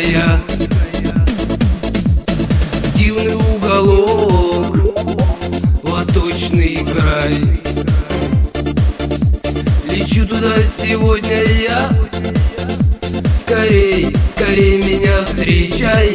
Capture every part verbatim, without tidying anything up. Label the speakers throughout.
Speaker 1: края, дивный уголок, восточный край. Лечу туда сегодня я, скорей, скорей меня встречай.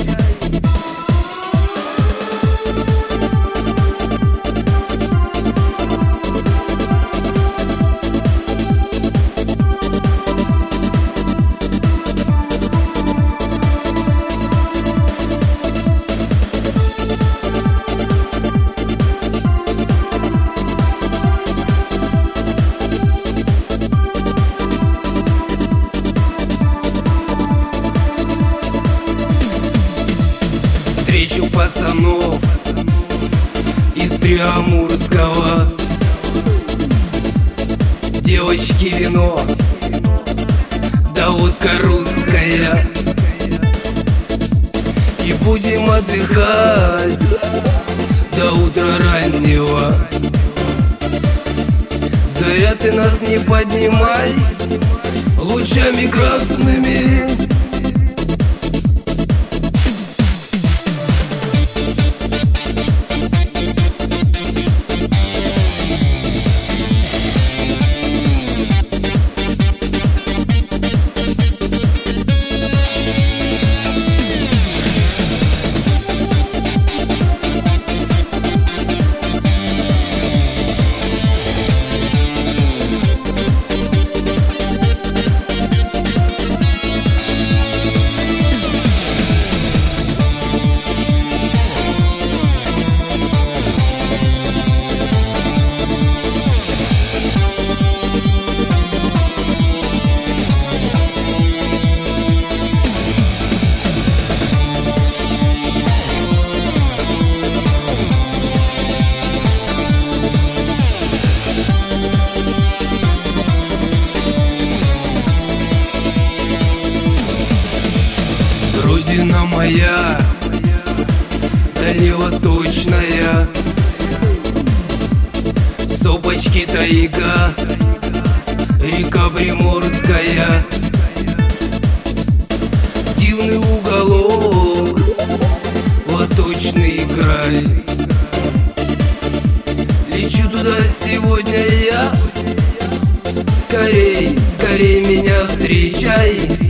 Speaker 1: Встречу пацанов из Приамурского, девочки вино, да водка русская. И будем отдыхать до утра раннего. Заря ты нас не поднимай лучами красными. Родина моя, дальневосточная, сопочки тайга, река Приморская, дивный уголок, восточный край. Лечу туда сегодня я, скорей, скорей меня встречай.